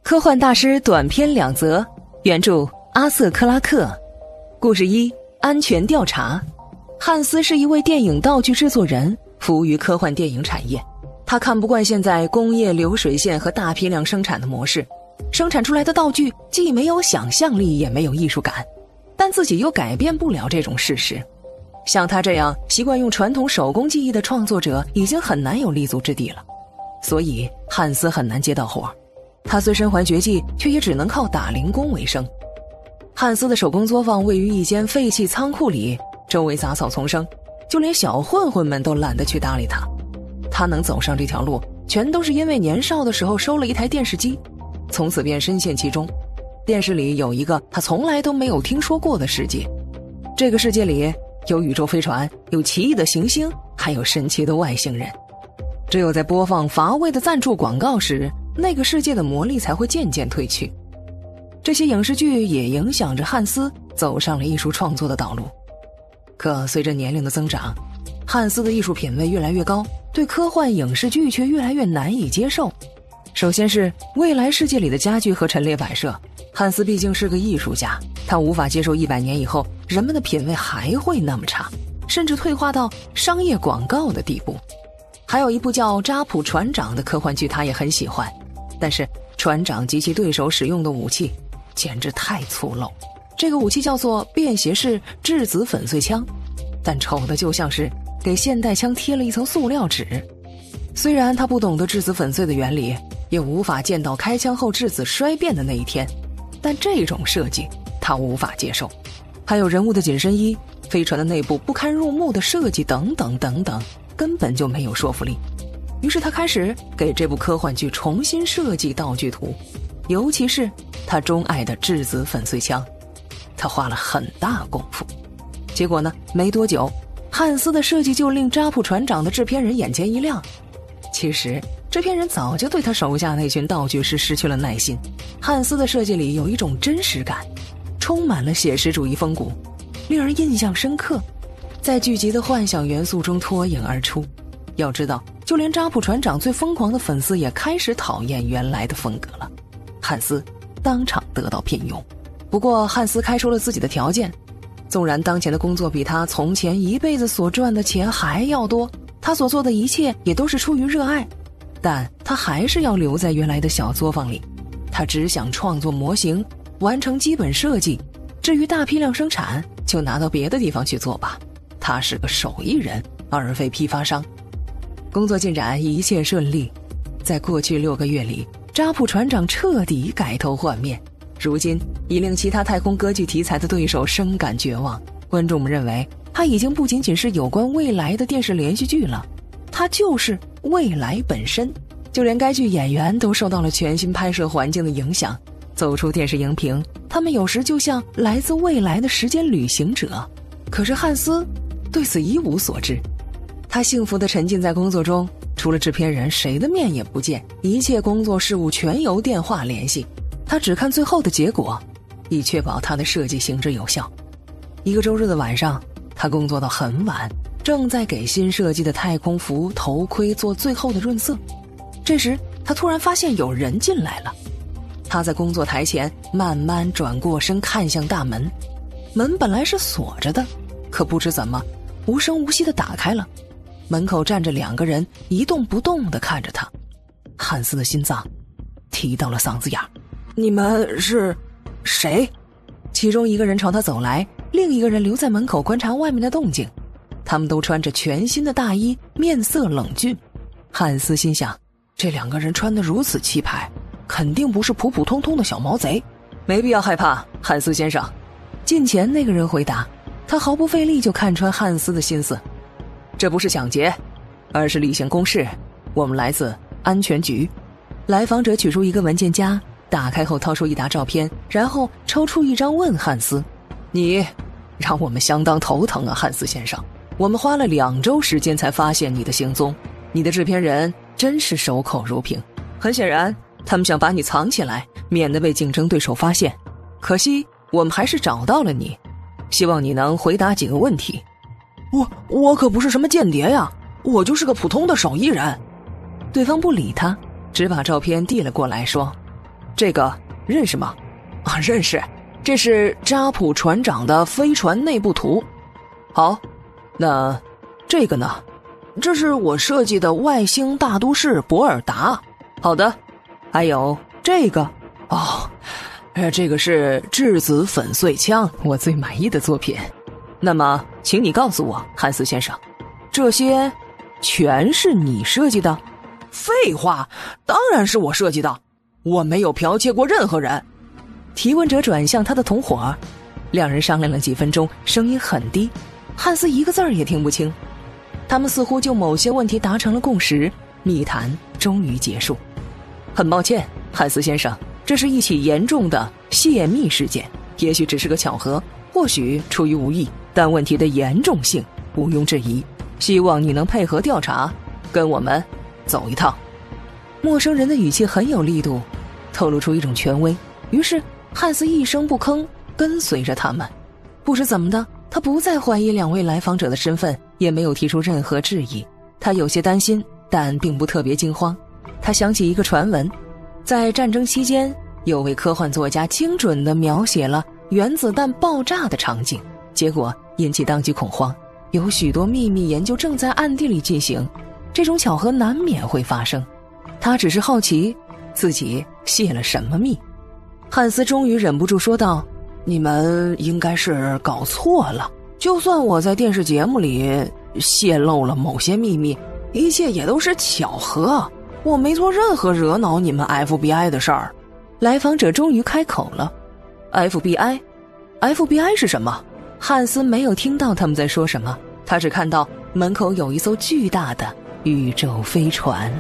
科幻大师短篇2则，原著阿瑟·克拉克。故事1：安全调查。汉斯是一位电影道具制作人，服务于科幻电影产业。他看不惯现在工业流水线和大批量生产的模式，生产出来的道具既没有想象力也没有艺术感，但自己又改变不了这种事实。像他这样习惯用传统手工技艺的创作者已经很难有立足之地了，所以汉斯很难接到活。他虽身怀绝技，却也只能靠打零工为生。汉斯的手工作坊位于一间废弃仓库里，周围杂草丛生，就连小混混们都懒得去搭理他。他能走上这条路，全都是因为年少的时候收了一台电视机，从此便深陷其中。电视里有一个他从来都没有听说过的世界，这个世界里有宇宙飞船，有奇异的行星，还有神奇的外星人。只有在播放乏味的赞助广告时，那个世界的魔力才会渐渐褪去。这些影视剧也影响着汉斯走上了艺术创作的道路。可随着年龄的增长，汉斯的艺术品味越来越高，对科幻影视剧却越来越难以接受。首先是未来世界里的家具和陈列摆设，汉斯毕竟是个艺术家，他无法接受100年以后人们的品味还会那么差，甚至退化到商业广告的地步。还有一部叫《扎普船长》的科幻剧他也很喜欢，但是船长及其对手使用的武器简直太粗陋。这个武器叫做便携式质子粉碎枪，但丑的就像是给现代枪贴了一层塑料纸。虽然他不懂得质子粉碎的原理，也无法见到开枪后质子衰变的那一天，但这种设计他无法接受。还有人物的紧身衣、飞船的内部不堪入目的设计等等等等，根本就没有说服力。于是他开始给这部科幻剧重新设计道具图，尤其是他钟爱的质子粉碎枪，他花了很大功夫。结果呢，没多久汉斯的设计就令扎普船长的制片人眼前一亮。其实制片人早就对他手下那群道具师失去了耐心。汉斯的设计里有一种真实感，充满了写实主义风骨，令人印象深刻，在剧集的幻想元素中脱颖而出。要知道，就连扎普船长最疯狂的粉丝也开始讨厌原来的风格了。汉斯当场得到聘用。不过汉斯开出了自己的条件，纵然当前的工作比他从前一辈子所赚的钱还要多，他所做的一切也都是出于热爱，但他还是要留在原来的小作坊里。他只想创作模型，完成基本设计，至于大批量生产就拿到别的地方去做吧。他是个手艺人，而非批发商。工作进展一切顺利，在过去6个月里，扎普船长彻底改头换面，如今已令其他太空歌剧题材的对手深感绝望。观众们认为他已经不仅仅是有关未来的电视连续剧了，他就是未来本身。就连该剧演员都受到了全新拍摄环境的影响，走出电视荧屏，他们有时就像来自未来的时间旅行者。可是汉斯对此一无所知，他幸福地沉浸在工作中，除了制片人谁的面也不见，一切工作事务全由电话联系，他只看最后的结果，以确保他的设计行之有效。一个周日的晚上，他工作到很晚，正在给新设计的太空服头盔做最后的润色。这时他突然发现有人进来了，他在工作台前慢慢转过身看向大门，门本来是锁着的，可不知怎么无声无息地打开了。门口站着2个人，一动不动地看着他。汉斯的心脏提到了嗓子眼。你们是谁？其中一个人朝他走来，另一个人留在门口观察外面的动静。他们都穿着全新的大衣，面色冷峻。汉斯心想，这2个人穿得如此气派，肯定不是普普通通的小毛贼。没必要害怕，汉斯先生。近前那个人回答，他毫不费力就看穿汉斯的心思。这不是抢劫，而是例行公事，我们来自安全局。来访者取出一个文件夹，打开后掏出一沓照片，然后抽出一张问汉斯，你让我们相当头疼啊，汉斯先生。我们花了2周时间才发现你的行踪，你的制片人真是守口如瓶。很显然他们想把你藏起来，免得被竞争对手发现。可惜我们还是找到了你，希望你能回答几个问题。我可不是什么间谍呀，我就是个普通的手艺人。对方不理他，只把照片递了过来，说， 这个认识吗？认识，这是扎普船长的飞船内部图。好，那这个呢？这是我设计的外星大都市博尔达。好的，还有这个这个是质子粉碎枪，我最满意的作品。那么请你告诉我，汉斯先生，这些全是你设计的？废话，当然是我设计的，我没有剽窃过任何人。提问者转向他的同伙，两人商量了几分钟，声音很低，汉斯一个字儿也听不清。他们似乎就某些问题达成了共识，密谈终于结束。很抱歉，汉斯先生，这是一起严重的泄密事件，也许只是个巧合，或许出于无意，但问题的严重性毋庸置疑。希望你能配合调查，跟我们走一趟。陌生人的语气很有力度，透露出一种权威。于是汉斯一声不吭跟随着他们。不知怎么的，他不再怀疑两位来访者的身份，也没有提出任何质疑。他有些担心，但并不特别惊慌。他想起一个传闻，在战争期间，有位科幻作家精准地描写了原子弹爆炸的场景，结果引起当局恐慌。有许多秘密研究正在暗地里进行，这种巧合难免会发生。他只是好奇自己泄了什么密。汉斯终于忍不住说道，你们应该是搞错了，就算我在电视节目里泄露了某些秘密，一切也都是巧合，我没做任何惹恼你们 FBI 的事儿。来访者终于开口了。 FBI 是什么？汉斯没有听到他们在说什么，他只看到门口有一艘巨大的宇宙飞船。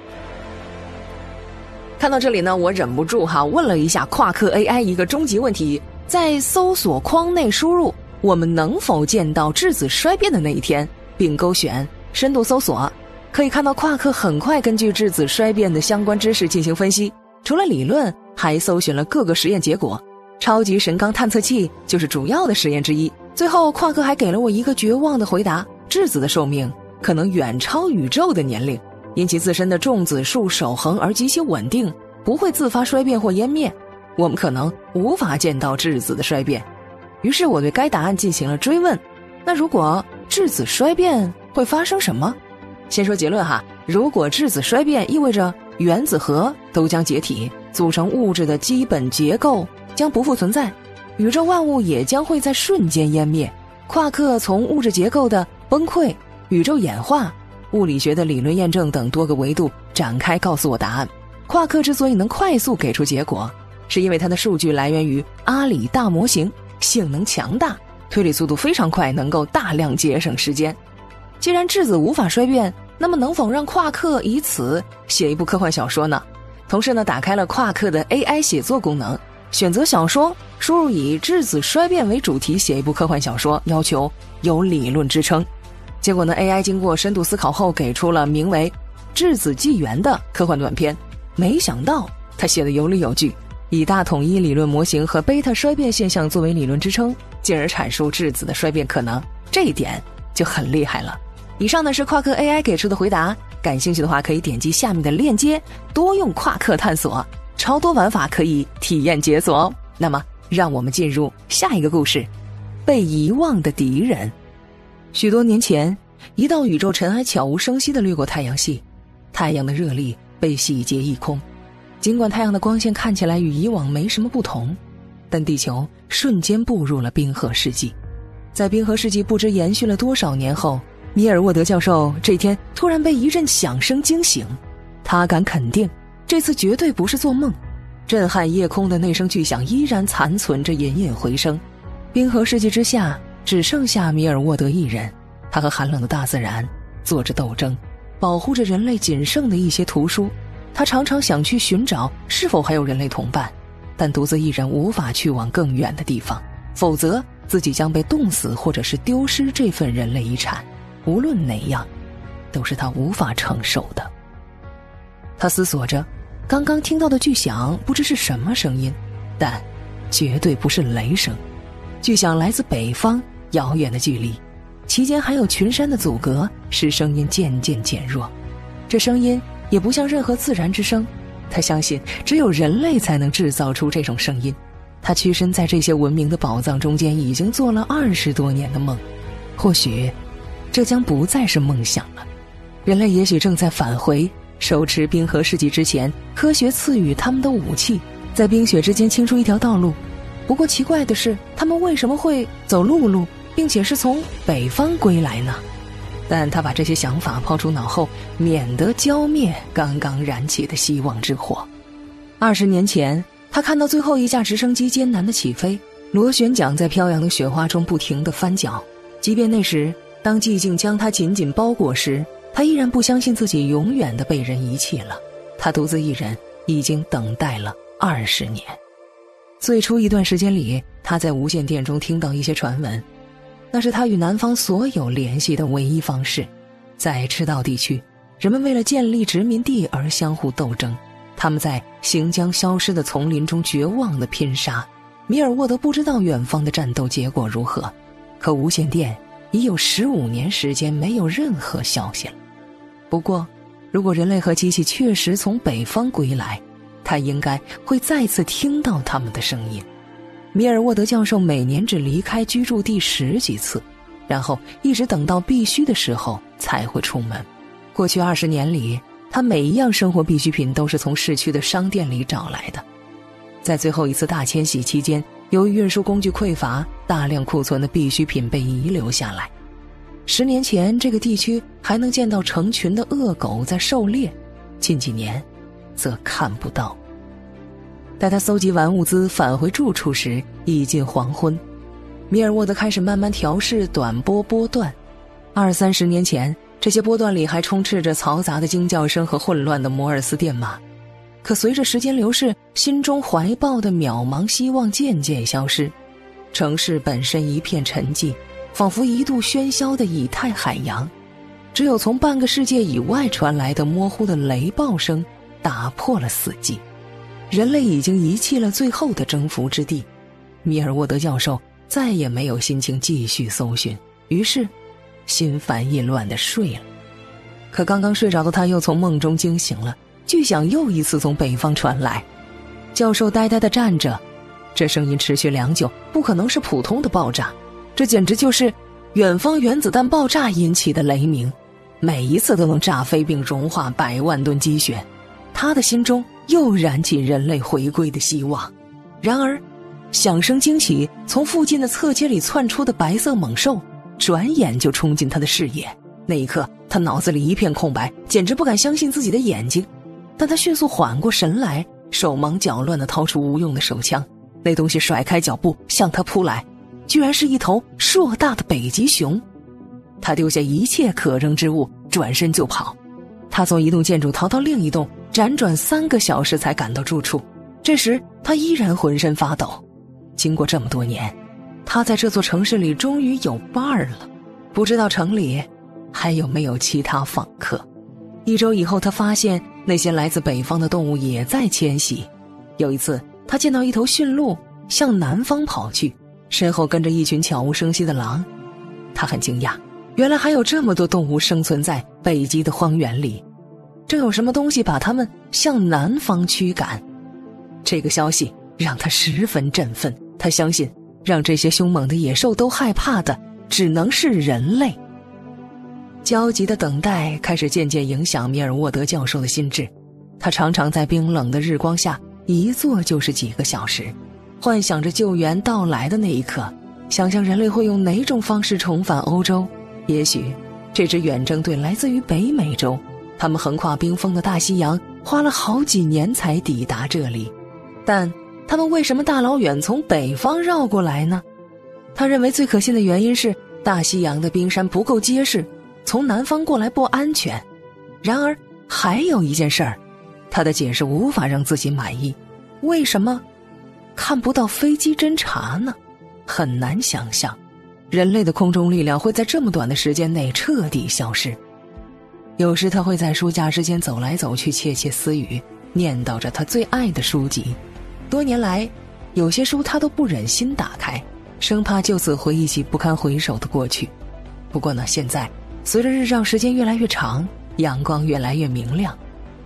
看到这里呢，我忍不住问了一下夸克 AI 一个终极问题，在搜索框内输入我们能否见到质子衰变的那一天，并勾选深度搜索。可以看到夸克很快根据质子衰变的相关知识进行分析，除了理论，还搜寻了各个实验结果。超级神钢探测器就是主要的实验之一。最后夸克还给了我一个绝望的回答，质子的寿命可能远超宇宙的年龄，因其自身的重子数守恒而极其稳定，不会自发衰变或湮灭，我们可能无法见到质子的衰变。于是我对该答案进行了追问，那如果质子衰变会发生什么？先说结论如果质子衰变意味着原子核都将解体，组成物质的基本结构将不复存在，宇宙万物也将会在瞬间湮灭。夸克从物质结构的崩溃、宇宙演化、物理学的理论验证等多个维度展开告诉我答案。夸克之所以能快速给出结果，是因为它的数据来源于阿里大模型，性能强大，推理速度非常快，能够大量节省时间。既然质子无法衰变，那么能否让夸克以此写一部科幻小说呢？同时呢，打开了夸克的 AI 写作功能，选择小说，输入以质子衰变为主题写一部科幻小说，要求有理论支撑。结果呢 AI 经过深度思考后给出了名为《质子纪元》的科幻短篇。没想到他写得有理有据，以大统一理论模型和贝塔衰变现象作为理论支撑，进而阐述质子的衰变可能，这一点就很厉害了。以上呢是夸克 AI 给出的回答，感兴趣的话可以点击下面的链接，多用夸克探索，超多玩法可以体验解锁哦。那么让我们进入下一个故事，被遗忘的敌人。许多年前，一道宇宙尘埃悄无声息地掠过太阳系，太阳的热力被洗劫一空。尽管太阳的光线看起来与以往没什么不同，但地球瞬间步入了冰河世纪。在冰河世纪不知延续了多少年后，米尔沃德教授这天突然被一阵响声惊醒，他敢肯定这次绝对不是做梦。震撼夜空的那声巨响依然残存着隐隐回声。冰河世纪之下只剩下米尔沃德一人，他和寒冷的大自然做着斗争，保护着人类仅剩的一些图书。他常常想去寻找是否还有人类同伴，但独自一人无法去往更远的地方，否则自己将被冻死或者是丢失这份人类遗产，无论哪样都是他无法承受的。他思索着，刚刚听到的巨响不知是什么声音，但绝对不是雷声。巨响来自北方遥远的距离，其间还有群山的阻隔，使声音渐渐减弱。这声音也不像任何自然之声， 他相信只有人类才能制造出这种声音。他屈身在这些文明的宝藏中间，已经做了20多年的梦。或许这将不再是梦想了，人类也许正在返回，手持冰河世纪之前科学赐予他们的武器，在冰雪之间清出一条道路。不过奇怪的是，他们为什么会走陆路，并且是从北方归来呢？但他把这些想法抛出脑后，免得浇灭刚刚燃起的希望之火。20年前，他看到最后一架直升机艰难地起飞，螺旋桨在飘扬的雪花中不停地翻搅。即便那时，当寂静将他紧紧包裹时，他依然不相信自己永远地被人遗弃了。他独自一人，已经等待了20年。最初一段时间里，他在无线电中听到一些传闻，那是他与南方所有联系的唯一方式。在赤道地区，人们为了建立殖民地而相互斗争，他们在行将消失的丛林中绝望地拼杀。米尔沃德不知道远方的战斗结果如何，可无线电已有15年时间没有任何消息了。不过，如果人类和机器确实从北方归来，他应该会再次听到他们的声音。米尔沃德教授每年只离开居住地10几次，然后一直等到必须的时候才会出门。过去20年里，他每一样生活必需品都是从市区的商店里找来的。在最后一次大迁徙期间，由于运输工具匮乏，大量库存的必需品被遗留下来。10年前，这个地区还能见到成群的恶狗在狩猎，近几年则看不到。待他搜集完物资返回住处时，已近黄昏。米尔沃德开始慢慢调试短波波段。20-30年前，这些波段里还充斥着嘈杂的惊叫声和混乱的摩尔斯电码。可随着时间流逝，心中怀抱的渺茫希望渐渐消失，城市本身一片沉寂，仿佛一度喧嚣的以太海洋。只有从半个世界以外传来的模糊的雷暴声打破了死寂。人类已经遗弃了最后的征服之地，米尔沃德教授再也没有心情继续搜寻，于是心烦意乱地睡了。可刚刚睡着的他又从梦中惊醒了，巨响又一次从北方传来。教授呆呆地站着，这声音持续良久，不可能是普通的爆炸，这简直就是远方原子弹爆炸引起的雷鸣，每一次都能炸飞并融化100万吨积雪。他的心中又燃起人类回归的希望。然而响声惊起，从附近的侧街里窜出的白色猛兽转眼就冲进他的视野。那一刻，他脑子里一片空白，简直不敢相信自己的眼睛。但他迅速缓过神来，手忙脚乱地掏出无用的手枪。那东西甩开脚步向他扑来，居然是一头硕大的北极熊。他丢下一切可扔之物，转身就跑。他从一栋建筑逃到另一栋，辗转3个小时才赶到住处。这时他依然浑身发抖。经过这么多年，他在这座城市里终于有伴儿了。不知道城里还有没有其他访客。1周以后，他发现那些来自北方的动物也在迁徙。有一次，他见到一头驯鹿向南方跑去，身后跟着一群悄无声息的狼。他很惊讶，原来还有这么多动物生存在北极的荒原里。正有什么东西把它们向南方驱赶。这个消息让他十分振奋，他相信让这些凶猛的野兽都害怕的只能是人类。焦急的等待开始渐渐影响米尔沃德教授的心智，他常常在冰冷的日光下一坐就是几个小时，幻想着救援到来的那一刻，想象人类会用哪种方式重返欧洲。也许这支远征队来自于北美洲，他们横跨冰封的大西洋，花了好几年才抵达这里。但他们为什么大老远从北方绕过来呢？他认为最可信的原因是大西洋的冰山不够结实，从南方过来不安全。然而还有一件事儿，他的解释无法让自己满意。为什么看不到飞机侦察呢？很难想象人类的空中力量会在这么短的时间内彻底消失。有时他会在书架之间走来走去，窃窃私语，念叨着他最爱的书籍。多年来，有些书他都不忍心打开，生怕就此回忆起不堪回首的过去。不过呢，现在随着日照时间越来越长，阳光越来越明亮，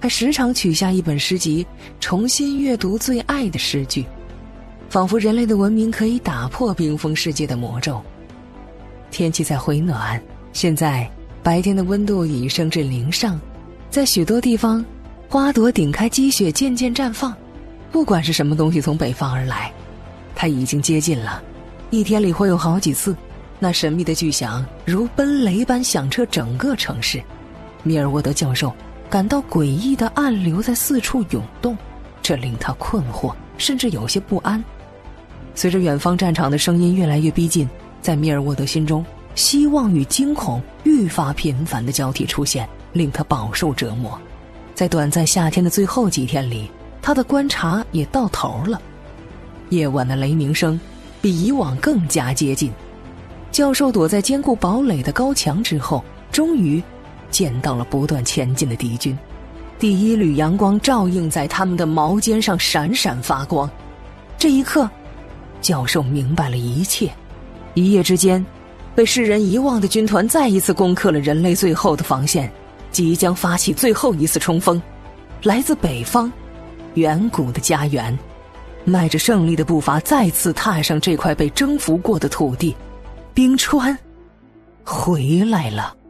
还时常取下一本诗集，重新阅读最爱的诗句，仿佛人类的文明可以打破冰封世界的魔咒。天气在回暖，现在白天的温度已升至0上，在许多地方，花朵顶开积雪渐渐绽放。不管是什么东西从北方而来，它已经接近了。一天里会有好几次，那神秘的巨响如奔雷般响彻整个城市。米尔沃德教授感到诡异的暗流在四处涌动，这令他困惑，甚至有些不安。随着远方战场的声音越来越逼近，在米尔沃德心中，希望与惊恐愈发频繁的交替出现，令他饱受折磨。在短暂夏天的最后几天里，他的观察也到头了。夜晚的雷鸣声比以往更加接近。教授躲在坚固堡垒的高墙之后，终于见到了不断前进的敌军。第一缕阳光照映在他们的矛尖上，闪闪发光。这一刻，教授明白了一切。一夜之间，被世人遗忘的军团再一次攻克了人类最后的防线，即将发起最后一次冲锋。来自北方远古的家园，迈着胜利的步伐再次踏上这块被征服过的土地，冰川回来了。